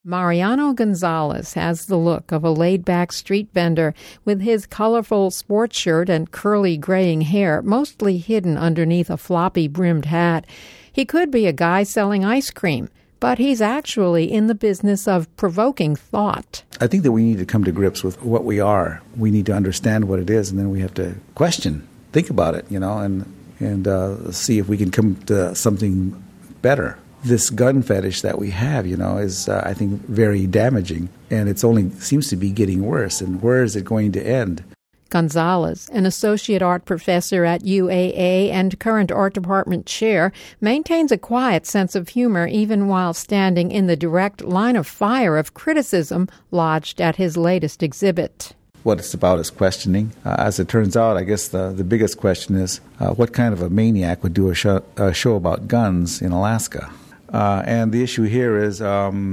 Mariano Gonzalez has the look of a laid-back street vendor with his colorful sports shirt and curly graying hair mostly hidden underneath a floppy-brimmed hat. He could be a guy selling ice cream, but he's actually in the business of provoking thought. I think that we need to come to grips with what we are. We need to understand what it is, and then we have to question, think about it, and see if we can come to something better. This gun fetish that we have, is, I think, very damaging, and it's only seems to be getting worse. And where is it going to end? Gonzalez, an associate art professor at UAA and current art department chair, maintains a quiet sense of humor even while standing in the direct line of fire of criticism lodged at his latest exhibit. What it's about is questioning. As it turns out, I guess the biggest question is what kind of a maniac would do a show about guns in Alaska? And the issue here is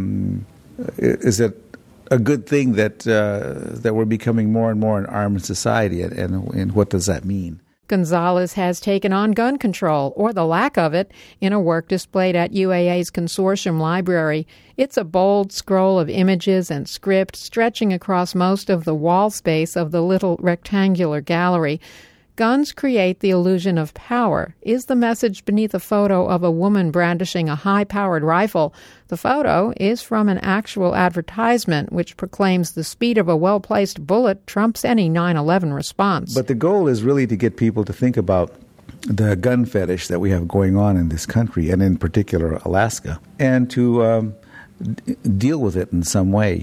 it a good thing that we're becoming more and more an armed society, and what does that mean? Gonzalez has taken on gun control, or the lack of it, in a work displayed at UAA's Consortium Library. It's a bold scroll of images and script stretching across most of the wall space of the little rectangular gallery. Guns create the illusion of power is the message beneath a photo of a woman brandishing a high-powered rifle. The photo is from an actual advertisement which proclaims the speed of a well-placed bullet trumps any 9/11 response. But the goal is really to get people to think about the gun fetish that we have going on in this country, and in particular Alaska, and to deal with it in some way.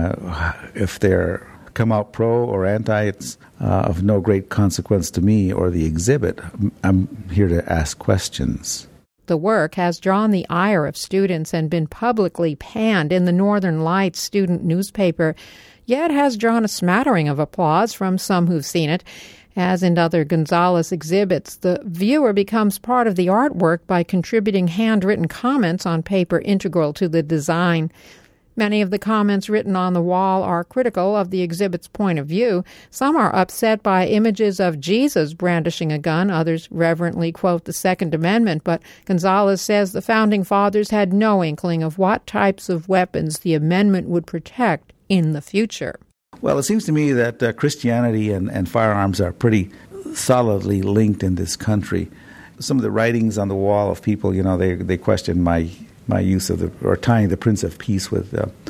If they're come out pro or anti, it's of no great consequence to me or the exhibit. I'm here to ask questions. The work has drawn the ire of students and been publicly panned in the Northern Lights student newspaper, yet has drawn a smattering of applause from some who've seen it. As in other Gonzalez exhibits, the viewer becomes part of the artwork by contributing handwritten comments on paper integral to the design. Many of the comments written on the wall are critical of the exhibit's point of view. Some are upset by images of Jesus brandishing a gun. Others reverently quote the Second Amendment. But Gonzalez says the Founding Fathers had no inkling of what types of weapons the amendment would protect in the future. Well, it seems to me that Christianity and firearms are pretty solidly linked in this country. Some of the writings on the wall of people, they question my use of tying the Prince of Peace with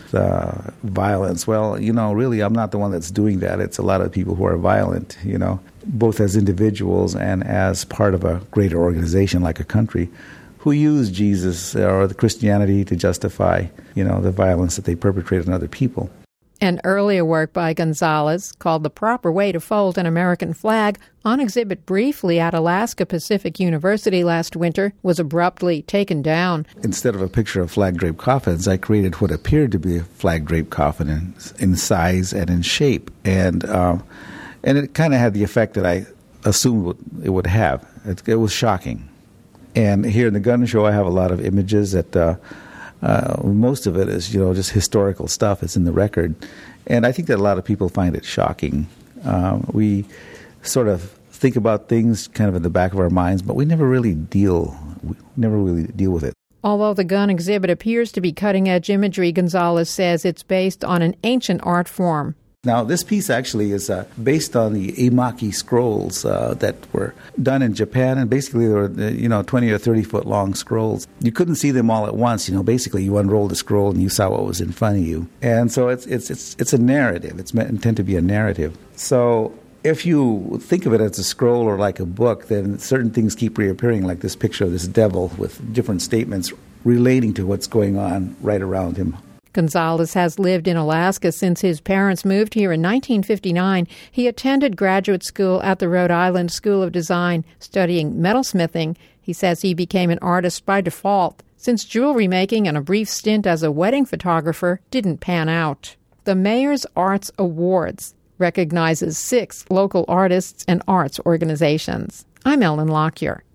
violence. Well, really, I'm not the one that's doing that. It's a lot of people who are violent, both as individuals and as part of a greater organization like a country, who use Jesus or the Christianity to justify, the violence that they perpetrate on other people. An earlier work by Gonzalez, called The Proper Way to Fold an American Flag, on exhibit briefly at Alaska Pacific University last winter, was abruptly taken down. Instead of a picture of flag-draped coffins, I created what appeared to be a flag-draped coffin in size and in shape. And it kind of had the effect that I assumed it would have. It was shocking. And here in the gun show, I have a lot of images that... most of it is, just historical stuff. It's in the record. And I think that a lot of people find it shocking. We sort of think about things kind of in the back of our minds, but we never really deal with it. Although the gun exhibit appears to be cutting-edge imagery, Gonzalez says it's based on an ancient art form. Now, this piece actually is based on the Emaki scrolls that were done in Japan, and basically they were 20 or 30 foot long scrolls. You couldn't see them all at once. Basically you unrolled the scroll and you saw what was in front of you. And so it's a narrative. It's meant to be a narrative. So if you think of it as a scroll or like a book, then certain things keep reappearing, like this picture of this devil with different statements relating to what's going on right around him. Gonzalez has lived in Alaska since his parents moved here in 1959. He attended graduate school at the Rhode Island School of Design, studying metalsmithing. He says he became an artist by default, since jewelry making and a brief stint as a wedding photographer didn't pan out. The Mayor's Arts Awards recognizes 6 local artists and arts organizations. I'm Ellen Lockyer.